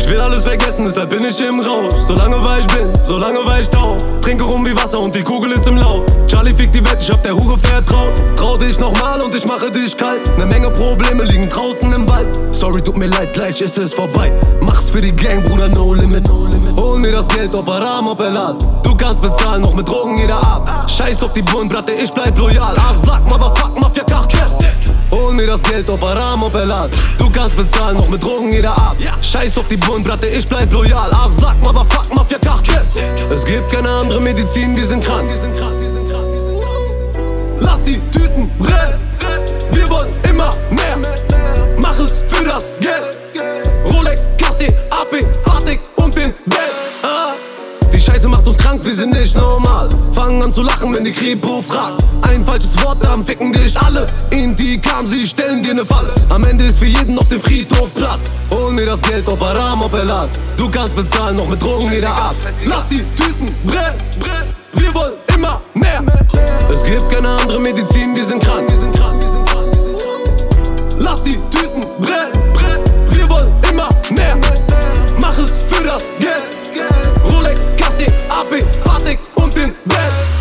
Ich will alles vergessen, deshalb bin ich im Rausch. Solange weil ich bin, solange weil ich tau. Trinke rum wie Wasser und die Kugel ist im Lauf. Charlie fickt die Welt, ich hab der Hure vertraut. Trau dich nochmal und ich mache dich kalt. Ne Menge Probleme liegen draußen im Wald. Sorry, tut mir leid, gleich ist es vorbei. Mach's für die Gang, Bruder, no limit. Hol mir das Geld, ob Haram, ob Halal. Du kannst bezahlen, noch mit Drogen jeder Art. Scheiß auf die Bullen, Bratte, ich bleib loyal. Aslak, Motherfuck, Mafia, Kachket. Hol mir das Geld, ob Haram, ob Halal. Du kannst bezahlen, noch mit Drogen jeder Art. Scheiß auf die Bullen, Bratte, ich bleib loyal. Aslak, Motherfuck, Mafia, Kachket. Es gibt keine andere Medizin, wir sind krank. Lass die Tüten brennen, wir wollen immer mehr. Mach es für das Geld. Rolex, Cartier, AP, Patek und den Bell. Die Scheiße macht uns krank, wir sind nicht normal. Fangen an zu lachen, wenn die Kripo fragt. Ein falsches Wort, dann ficken dich alle. In die kam, sie stellen dir ne Falle. Am Ende ist für jeden auf dem Friedhof Platz. Hol mir das Geld, ob Haram, ob Halal. Du kannst bezahlen, noch mit Drogen jeder Art. Lass die Tüten brennen, wir wollen immer mehr. Es gibt keine andere Medizin, wir sind krank. Lass die Tüten brennen, wir wollen immer mehr. Mach es für das Geld. Rolex, Cartier, AP, Patek und den Bell.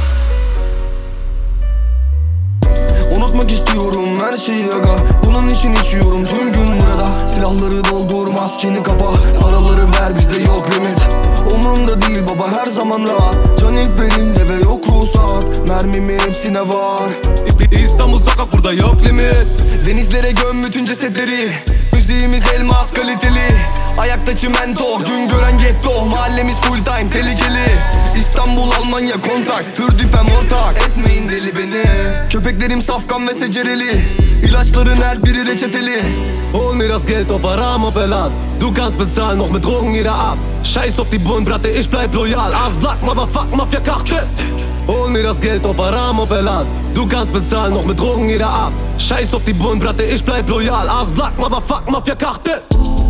Unutmak istiyorum her şeyi aga. Bunun için içiyorum tüm gün burada. Silahları doldur, maskeni kapa. Paraları ver, bizde yok limit. Umurumda değil baba, her zaman rahat. Can ilk belimde ve yok ruhsat. Mermimi hepsine var. İstanbul sokak, burada yok limit. Denizlere göm bütün cesetleri. Müziğimiz elmas kaliteli. Ayakta çimento, gün gören getto. Mahallemiz full time, tehlikeli. İstanbul, Almanya kontak. Fürdüfem ortak, etmeyin deli beni. Köpeklerim safkan ve secereli. İlaçların her biri reçeteli. Hol mir das Geld, ob Haram, ob Halal. Du kannst bezahlen, noch mit Drogen jeder Art. Scheiß auf die Bullen, Bratte, ich bleib loyal. Aslak, Motherfuck, Mafia, Kachket. Hol mir das Geld, ob Haram, ob Halal. Du kannst bezahlen, noch mit Drogen jeder Art. Scheiß auf die Bullen, Bratte, ich bleib loyal. Aslak, Motherfuck, Mafia, Kachket.